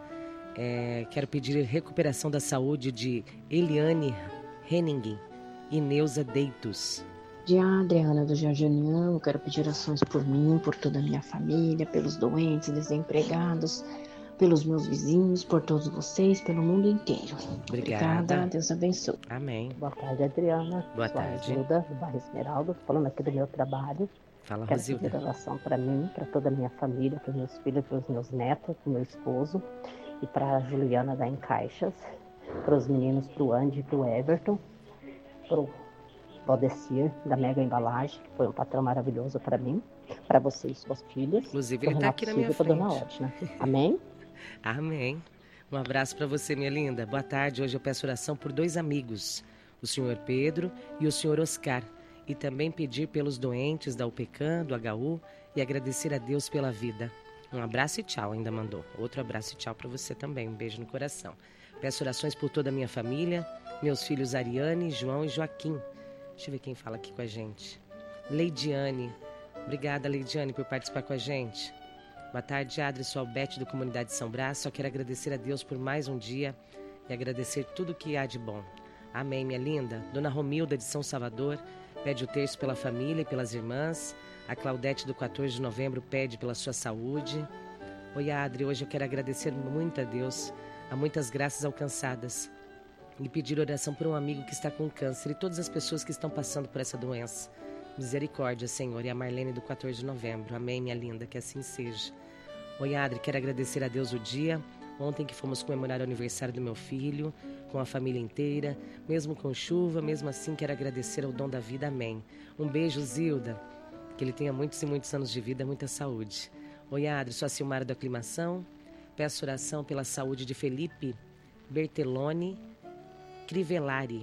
É, quero pedir recuperação da saúde de Eliane Henning e Neuza Deitos. De Adriana do Jardim, eu quero pedir orações por mim, por toda a minha família, pelos doentes, desempregados, pelos meus vizinhos, por todos vocês, pelo mundo inteiro. Obrigada. Obrigada, Deus abençoe. Amém. Boa tarde, Adriana. Boa Sou a tarde. Rosilda, do bairro Esmeralda, falando aqui do meu trabalho. Fala, Quero Rosilda. pedir oração para mim, para toda a minha família, para os meus filhos, para os meus netos, para o meu esposo e para a Juliana da Encaixas, para os meninos, para o Andy e para o Everton, para o Valdecir, da Mega Embalagem, que foi um patrão maravilhoso para mim, para você e suas filhas. Inclusive, ele está aqui na minha frente. Dona frente. Odna. Amém? Amém. Um abraço para você, minha linda. Boa tarde. Hoje eu peço oração por dois amigos, o senhor Pedro e o senhor Oscar. E também pedir pelos doentes da U P C A M, do H U e agradecer a Deus pela vida. Um abraço e tchau, ainda mandou. Outro abraço e tchau para você também. Um beijo no coração. Peço orações por toda a minha família, meus filhos Ariane, João e Joaquim. Deixa eu ver quem fala aqui com a gente. Leidiane. Obrigada, Leidiane, por participar com a gente. Boa tarde, Adri. Sou a Beth do Comunidade São Brás. Só quero agradecer a Deus por mais um dia e agradecer tudo que há de bom. Amém, minha linda. Dona Romilda de São Salvador pede o terço pela família e pelas irmãs. A Claudete do quatorze de novembro pede pela sua saúde. Oi, Adri. Hoje eu quero agradecer muito a Deus, a muitas graças alcançadas. E pedir oração por um amigo que está com câncer e todas as pessoas que estão passando por essa doença. Misericórdia, Senhor. E a Marlene do quatorze de novembro. Amém, minha linda, que assim seja. Oi, Adri, quero agradecer a Deus o dia. Ontem que fomos comemorar o aniversário do meu filho, com a família inteira, mesmo com chuva, mesmo assim quero agradecer ao dom da vida. Amém. Um beijo, Zilda. Que ele tenha muitos e muitos anos de vida, muita saúde. Oi, Adri, sou a Silmara da Aclimação. Peço oração pela saúde de Felipe Bertelloni Crivellari.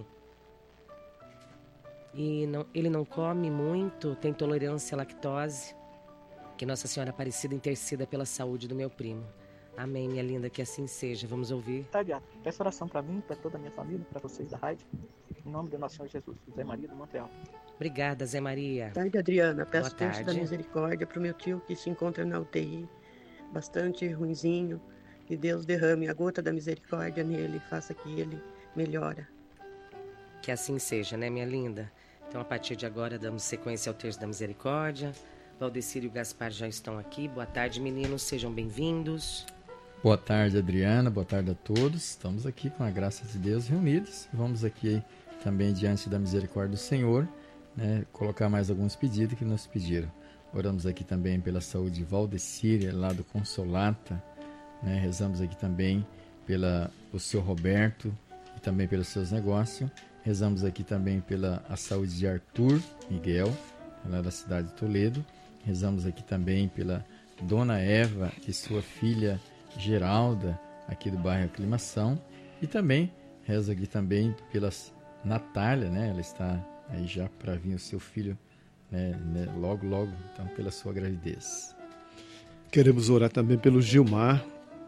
E não, ele não come muito, tem tolerância à lactose. Que Nossa Senhora Aparecida interceda pela saúde do meu primo. Amém, minha linda, que assim seja. Vamos ouvir. Tá, Beata. Peço oração para mim, para toda a minha família, para vocês da rádio. Em nome do nosso Senhor Jesus, Zé Maria do Montreal. Obrigada, Zé Maria. Boa tarde, Adriana. Peço Boa terço da tarde. misericórdia para o meu tio que se encontra na U T I, bastante ruinzinho. Que Deus derrame a gota da misericórdia nele e faça que ele melhore. Que assim seja, né, minha linda? Então, a partir de agora, damos sequência ao terço da misericórdia. Valdecir e o Gaspar já estão aqui. Boa tarde, meninos. Sejam bem-vindos. Boa tarde, Adriana. Boa tarde a todos. Estamos aqui com a graça de Deus reunidos. Vamos aqui também diante da misericórdia do Senhor, né, colocar mais alguns pedidos que nos pediram. Oramos aqui também pela saúde de Valdecíria, lá do Consolata, né? Rezamos aqui também pela o seu Roberto e também pelos seus negócios. Rezamos aqui também pela a saúde de Arthur Miguel, lá da cidade de Toledo. Rezamos aqui também pela Dona Eva e sua filha Geralda, aqui do bairro Aclimação. E também rezo aqui também pela Natália, né? Ela está aí já para vir o seu filho, né, né, logo, logo, então, pela sua gravidez. Queremos orar também pelo Gilmar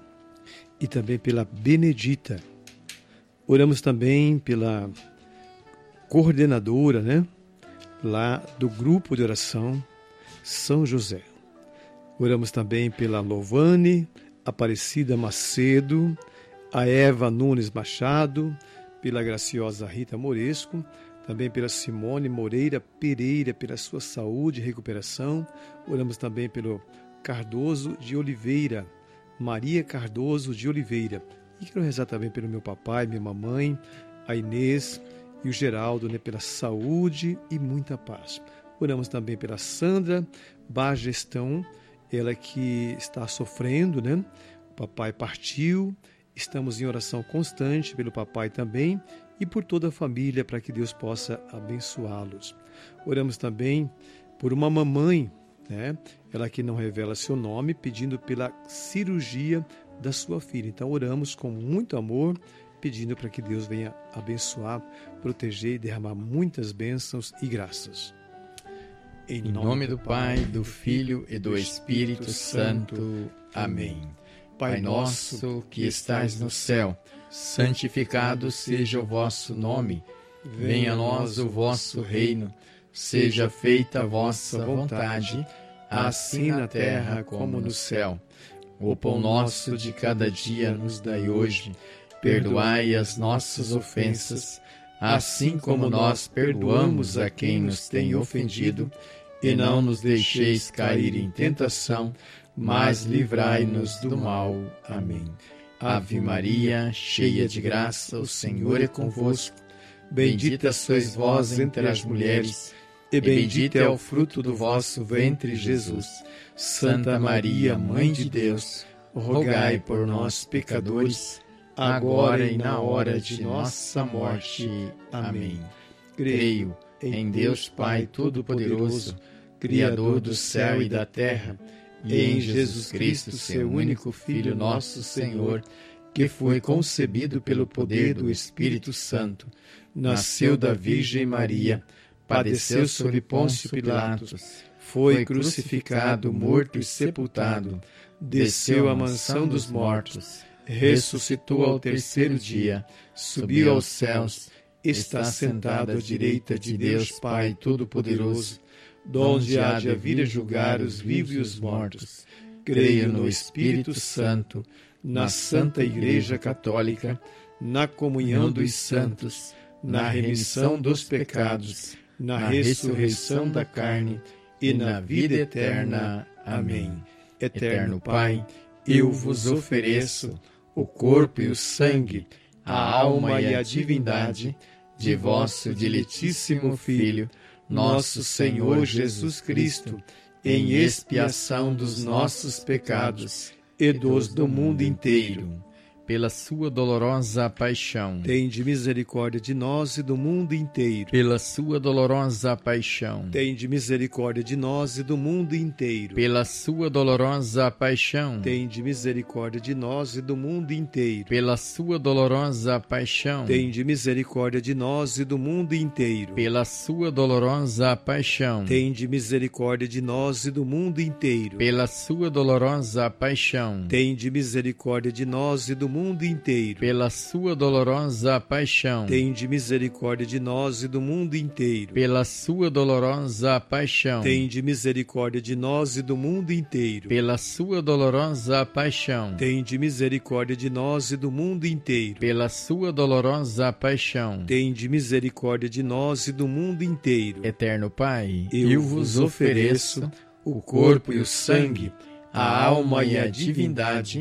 e também pela Benedita. Oramos também pela coordenadora, né, lá do grupo de oração São José. Oramos também pela Lovane Aparecida Macedo, a Eva Nunes Machado, pela graciosa Rita Moresco, também pela Simone Moreira Pereira, pela sua saúde e recuperação. Oramos também pelo Cardoso de Oliveira, Maria Cardoso de Oliveira. E quero rezar também pelo meu papai, minha mamãe, a Inês e o Geraldo, né, pela saúde e muita paz. Oramos também pela Sandra Bagestão, ela que está sofrendo, né? O papai partiu, estamos em oração constante pelo papai também e por toda a família, para que Deus possa abençoá-los. Oramos também por uma mamãe, né? Ela que não revela seu nome, pedindo pela cirurgia da sua filha. Então oramos com muito amor, pedindo para que Deus venha abençoar, proteger e derramar muitas bênçãos e graças. Em nome, em nome do Pai, do Filho e do Espírito Santo. Amém. Pai nosso que estais no céu, santificado seja o vosso nome. Venha a nós o vosso reino. Seja feita a vossa vontade, assim na terra como no céu. O pão nosso de cada dia nos dai hoje. Perdoai as nossas ofensas, assim como nós perdoamos a quem nos tem ofendido. E não nos deixeis cair em tentação, mas livrai-nos do mal. Amém. Ave Maria, cheia de graça, o Senhor é convosco. Bendita sois vós entre as mulheres, e bendito é o fruto do vosso ventre, Jesus. Santa Maria, Mãe de Deus, rogai por nós, pecadores, agora e na hora de nossa morte. Amém. Creio em Deus Pai Todo-Poderoso, Criador do céu e da terra, e em Jesus Cristo, seu único Filho, nosso Senhor, que foi concebido pelo poder do Espírito Santo, nasceu da Virgem Maria, padeceu sob Pôncio Pilatos, foi crucificado, morto e sepultado, desceu à mansão dos mortos, ressuscitou ao terceiro dia, subiu aos céus, está sentado à direita de Deus Pai Todo-Poderoso, donde há de vir a julgar os vivos e os mortos. Creio no Espírito Santo, na Santa Igreja Católica, na comunhão dos santos, na remissão dos pecados, na ressurreição da carne e na vida eterna. Amém. Eterno Pai, eu vos ofereço o corpo e o sangue, a alma e a divindade de vosso diletíssimo Filho, nosso Senhor Jesus Cristo, em expiação dos nossos pecados e dos do mundo inteiro. Pela sua dolorosa paixão, tende misericórdia de nós e do mundo inteiro. Pela sua dolorosa paixão, tende misericórdia de nós e do mundo inteiro. Pela sua dolorosa paixão, tende misericórdia de nós e do mundo inteiro. Pela sua dolorosa paixão, tende misericórdia de nós e do mundo inteiro. Pela sua dolorosa paixão, tende misericórdia de nós e do mundo inteiro. Pela sua dolorosa paixão, tende misericórdia de nós e do mundo mundo inteiro. Pela sua dolorosa paixão, tende misericórdia de nós e do mundo inteiro. Pela sua dolorosa paixão, tende misericórdia de nós e do mundo inteiro. Pela sua dolorosa paixão, tende misericórdia de nós e do mundo inteiro. Pela sua dolorosa paixão, tende misericórdia de nós e do mundo inteiro. Eterno Pai, eu, eu vos ofereço o corpo e o sangue, a alma e a divindade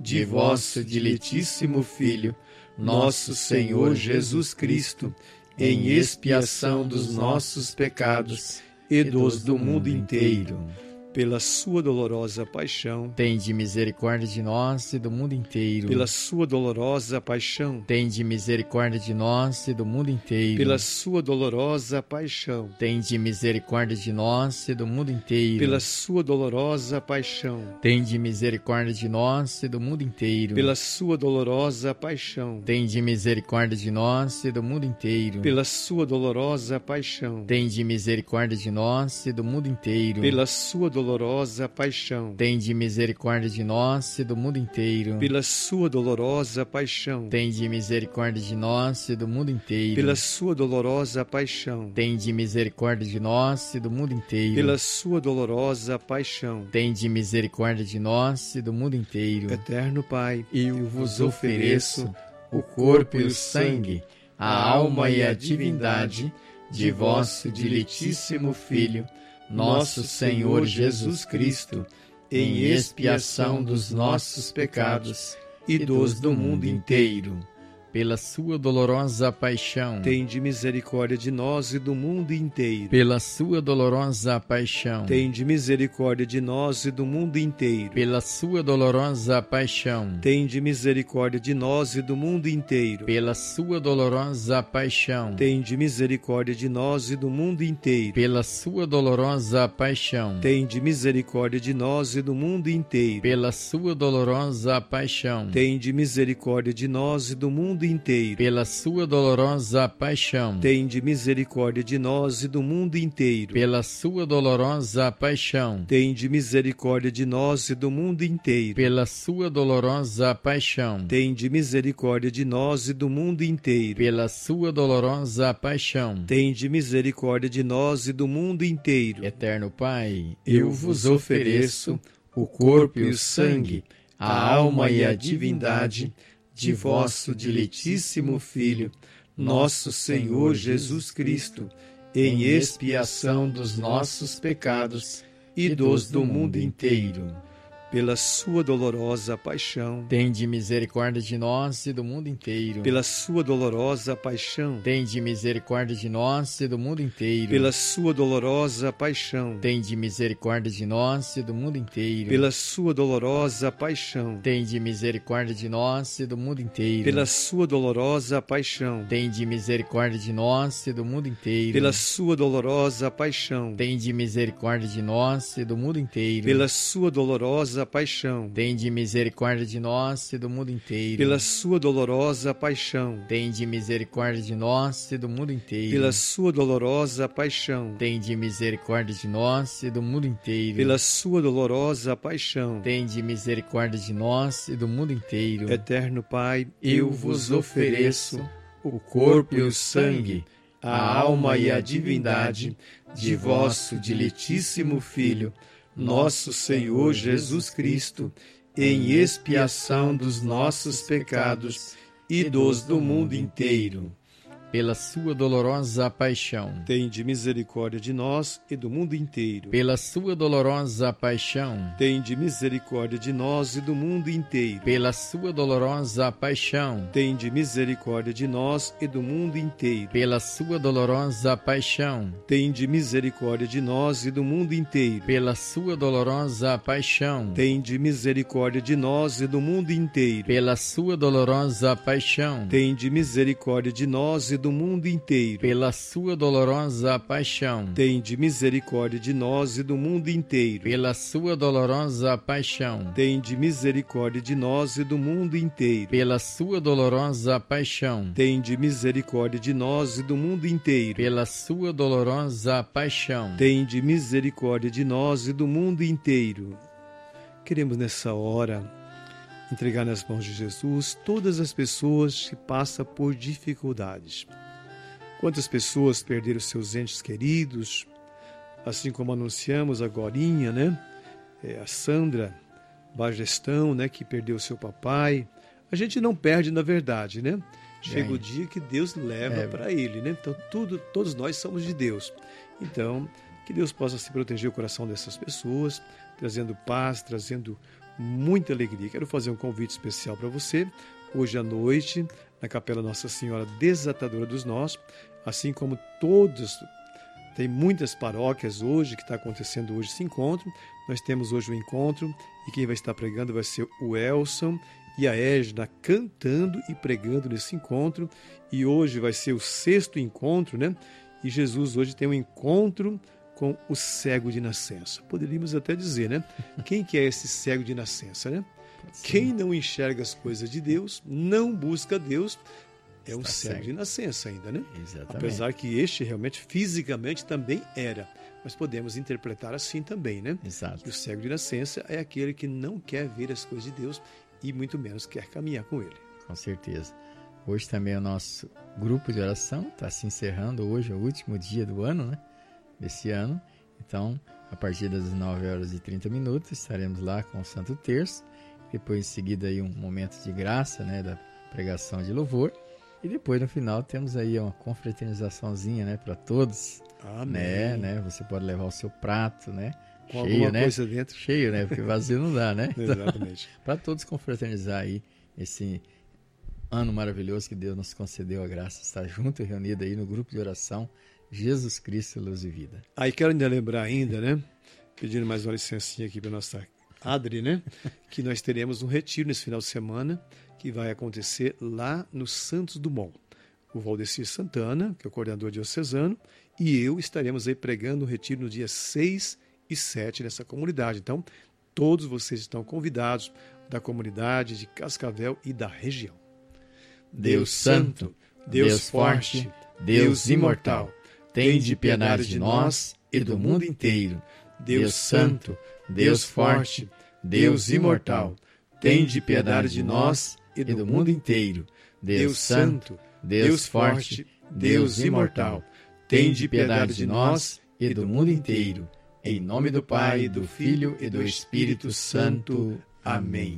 de vosso diletíssimo Filho, nosso Senhor Jesus Cristo, em expiação dos nossos pecados e dos do mundo inteiro. Pela sua dolorosa paixão, tende misericórdia de nós e do mundo inteiro. Pela sua dolorosa paixão, tende misericórdia de nós e do mundo inteiro. Pela sua dolorosa paixão, tende misericórdia de nós e do mundo inteiro. Pela sua dolorosa paixão, tende misericórdia de nós e do mundo inteiro. Pela sua dolorosa paixão, tende misericórdia de nós e do mundo inteiro. Pela sua dolorosa paixão, tende misericórdia de nós e do mundo inteiro. Pela sua dolorosa paixão, tende misericórdia de nós e do mundo inteiro. Pela sua dolorosa paixão, tende misericórdia de nós e do mundo inteiro. Pela sua dolorosa paixão, tende misericórdia de nós e do mundo inteiro. Pela sua dolorosa paixão, tende misericórdia de nós e do mundo inteiro. Eterno Pai, eu vos ofereço o corpo e o sangue, a alma e a divindade de vosso diletíssimo Filho, nosso Senhor Jesus Cristo, em expiação dos nossos pecados e dos do mundo inteiro. Pela sua dolorosa paixão, tende misericórdia de nós e do mundo inteiro. Pela sua dolorosa paixão, tende misericórdia de nós e do mundo inteiro. Pela sua dolorosa paixão, tende misericórdia de nós e do mundo inteiro. Pela sua dolorosa paixão, tende misericórdia de nós e do mundo inteiro. Pela sua dolorosa paixão, tende misericórdia de nós e do mundo inteiro. Pela sua dolorosa paixão, tende misericórdia de nós e do mundo inteiro. Pela sua dolorosa paixão, tende misericórdia de nós e do mundo inteiro. Pela sua dolorosa paixão, tende misericórdia de nós e do mundo inteiro. Pela sua dolorosa paixão, tende misericórdia de nós e do mundo inteiro. Pela sua dolorosa paixão, tende misericórdia de nós e do mundo inteiro. Eterno Pai, eu vos ofereço o corpo e o sangue, a alma e a divindade de vosso diletíssimo Filho, nosso Senhor Jesus Cristo, em expiação dos nossos pecados e dos do mundo inteiro. Pela sua dolorosa paixão, tende misericórdia de nós e do mundo inteiro. Pela sua dolorosa paixão, tende misericórdia de nós e do mundo inteiro. Pela sua dolorosa paixão, tende misericórdia de nós e do mundo inteiro. Pela sua dolorosa paixão, tende misericórdia de nós e do mundo inteiro. Pela sua dolorosa paixão, tende misericórdia de nós e do mundo inteiro. Pela sua dolorosa paixão, tende misericórdia de nós e do mundo inteiro. Pela sua dolorosa paixão, tende misericórdia de nós e do mundo inteiro. Pela sua dolorosa paixão, tende misericórdia de nós e do mundo inteiro. Pela sua dolorosa paixão, tende misericórdia de nós e do mundo inteiro. Pela sua dolorosa paixão, tende misericórdia de nós e do mundo inteiro. Eterno Pai, eu vos ofereço o corpo e o sangue, a alma e a divindade de vosso diletíssimo Filho, nosso Senhor Jesus Cristo, em expiação dos nossos pecados e dos do mundo inteiro. Pela sua dolorosa paixão, tende misericórdia de nós e do mundo inteiro. Pela sua dolorosa paixão, tende misericórdia de nós e do mundo inteiro. Pela sua dolorosa paixão, tende misericórdia de nós e do mundo inteiro. Pela sua dolorosa paixão, tende misericórdia de nós e do mundo inteiro. Pela sua dolorosa paixão, tende misericórdia de nós e do mundo inteiro. Pela sua dolorosa paixão, tende misericórdia de nós e do mundo inteiro. Pela sua dolorosa paixão, tende misericórdia de nós e do mundo inteiro. Pela sua dolorosa paixão, tende misericórdia de nós e do mundo inteiro. Pela sua dolorosa paixão, tende misericórdia de nós e do mundo inteiro. Pela sua dolorosa paixão, tende misericórdia de nós e do mundo inteiro. Queremos nessa hora entregar nas mãos de Jesus todas as pessoas que passam por dificuldades. Quantas pessoas perderam seus entes queridos, assim como anunciamos agorinha, né? É, a Sandra Bagestão, né, que perdeu seu papai. A gente não perde, na verdade, né? Chega é. o dia que Deus leva é. para ele, né? Então, tudo, todos nós somos de Deus. Então, que Deus possa se proteger o coração dessas pessoas, trazendo paz, trazendo muita alegria. Quero fazer um convite especial para você, hoje à noite, na Capela Nossa Senhora Desatadora dos Nós, assim como todos, tem muitas paróquias hoje, que está acontecendo hoje esse encontro. Nós temos hoje o encontro, e quem vai estar pregando vai ser o Elson e a Égida cantando e pregando nesse encontro, e hoje vai ser o sexto encontro, né? E Jesus hoje tem um encontro com o cego de nascença. Poderíamos até dizer, né? Quem que é esse cego de nascença, né? Quem não enxerga as coisas de Deus, não busca Deus, é um Está cego, cego de nascença ainda, né? Exatamente. Apesar que este realmente, fisicamente, também era. Mas podemos interpretar assim também, né? Exato. Que o cego de nascença é aquele que não quer ver as coisas de Deus e muito menos quer caminhar com Ele. Com certeza. Hoje também o nosso grupo de oração está se encerrando. Hoje é o último dia do ano, né? Desse ano. Então, a partir das dezenove horas e trinta minutos, estaremos lá com o Santo Terço. Depois, em seguida, aí um momento de graça, né? Da pregação de louvor. E depois, no final, temos aí uma confraternizaçãozinha, né? Para todos. Amém. Né, né? Você pode levar o seu prato, né? Com cheio, alguma né? coisa dentro. Cheio, né? Porque vazio não dá, né? Exatamente. Para todos confraternizar aí esse ano maravilhoso que Deus nos concedeu a graça de estar junto e reunido aí no grupo de oração Jesus Cristo, Luz e Vida. Aí quero ainda lembrar ainda, né? Pedindo mais uma licencinha aqui para nossa Adri, né? Que nós teremos um retiro nesse final de semana que vai acontecer lá no Santos Dumont. O Valdecir Santana, que é o coordenador diocesano, e eu estaremos aí pregando o retiro no dia seis e sete nessa comunidade. Então, todos vocês estão convidados da comunidade de Cascavel e da região. Deus Santo, Deus Forte, Deus Imortal, tende piedade de nós e do mundo inteiro. Deus Santo, Deus Forte, Deus Imortal, tende piedade de nós e do mundo inteiro. Deus Santo, Deus Forte, Deus Imortal, tende piedade de nós e do mundo inteiro. Em nome do Pai, do Filho e do Espírito Santo. Amém.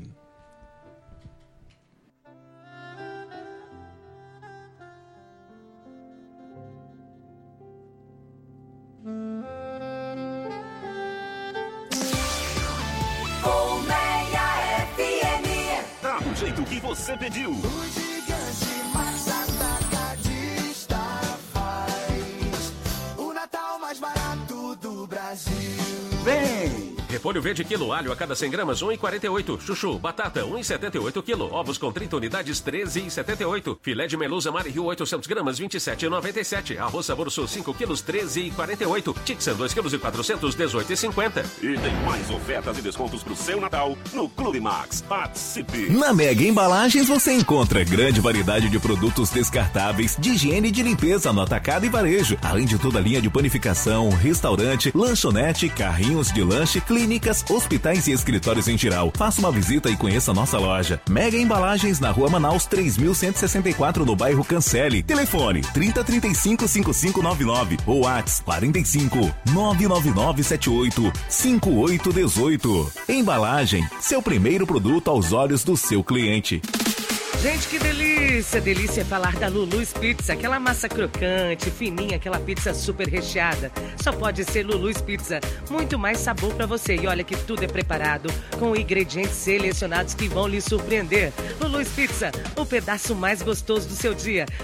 Do jeito que você pediu. O gigante mais atacadista faz o Natal mais barato do Brasil. Vem! Repolho verde quilo, alho a cada cem gramas, um real e quarenta e oito centavos. Chuchu, batata, um real e setenta e oito centavos quilo. Ovos com trinta unidades, treze reais e setenta e oito centavos. Filé de melusa Mari Rio, oitocentas gramas, vinte e sete reais e noventa e sete centavos. Arroz Sabor Sul, cinco quilos, treze reais e quarenta e oito centavos. Tixan, dois quilos e quatrocentos, dezoito reais e cinquenta centavos. E tem mais ofertas e descontos pro seu Natal no Clube Max. Participe! Na Mega Embalagens você encontra grande variedade de produtos descartáveis, de higiene e de limpeza no atacado e varejo. Além de toda a linha de panificação, restaurante, lanchonete, carrinhos de lanche, clínicas, hospitais e escritórios em geral. Faça uma visita e conheça a nossa loja. Mega Embalagens na Rua Manaus três mil cento e sessenta e quatro, no bairro Cancele. Telefone trinta, trinta e cinco, cinquenta e cinco noventa e nove ou WhatsApp quarenta e cinco, nove nove nove sete oito, cinco oito um oito. Embalagem, seu primeiro produto aos olhos do seu cliente. Gente, que delícia! Delícia é falar da Lulu's Pizza, aquela massa crocante, fininha, aquela pizza super recheada. Só pode ser Lulu's Pizza. Muito mais sabor para você. E olha que tudo é preparado com ingredientes selecionados que vão lhe surpreender. Lulu's Pizza, o pedaço mais gostoso do seu dia.